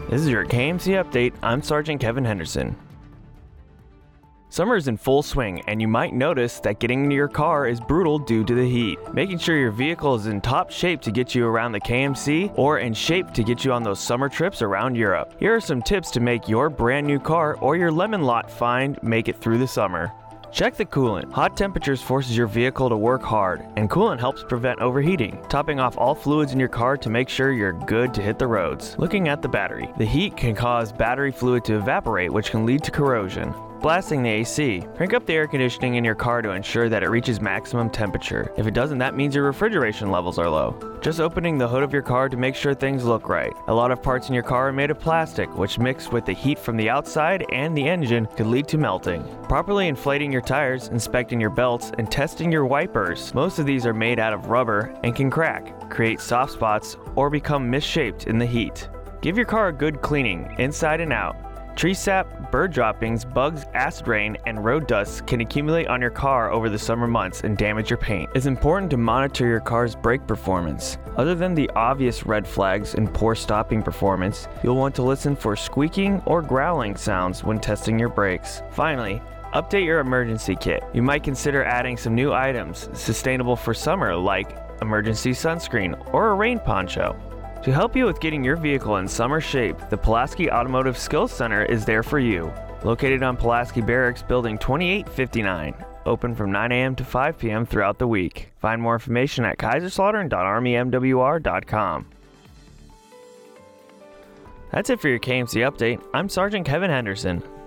This is your KMC update. I'm Sergeant Kevin Henderson. Summer is in full swing, and you might notice that getting into your car is brutal due to the heat. Making sure your vehicle is in top shape to get you around the KMC or in shape to get you on those summer trips around Europe. Here are some tips to make your brand new car or your lemon lot find make it through the summer. Check the coolant. Hot temperatures forces your vehicle to work hard, and coolant helps prevent overheating. Topping off all fluids in your car to make sure you're good to hit the roads. Looking at the battery. The heat can cause battery fluid to evaporate, which can lead to corrosion. Blasting the AC. Crank up the air conditioning in your car to ensure that it reaches maximum temperature. If it doesn't, that means your refrigeration levels are low. Just opening the hood of your car to make sure things look right. A lot of parts in your car are made of plastic, which mixed with the heat from the outside and the engine could lead to melting. Properly inflating your tires, inspecting your belts, and testing your wipers. Most of these are made out of rubber and can crack, create soft spots, or become misshaped in the heat. Give your car a good cleaning, inside and out. Tree sap, bird droppings, bugs, acid rain, and road dust can accumulate on your car over the summer months and damage your paint. It's important to monitor your car's brake performance. Other than the obvious red flags and poor stopping performance, you'll want to listen for squeaking or growling sounds when testing your brakes. Finally, update your emergency kit. You might consider adding some new items sustainable for summer, like emergency sunscreen or a rain poncho. To help you with getting your vehicle in summer shape, the Pulaski Automotive Skills Center is there for you. Located on Pulaski Barracks, Building 2859. Open from 9 a.m. to 5 p.m. throughout the week. Find more information at kaiserslautern.armymwr.com. That's it for your KMC update. I'm Sergeant Kevin Henderson.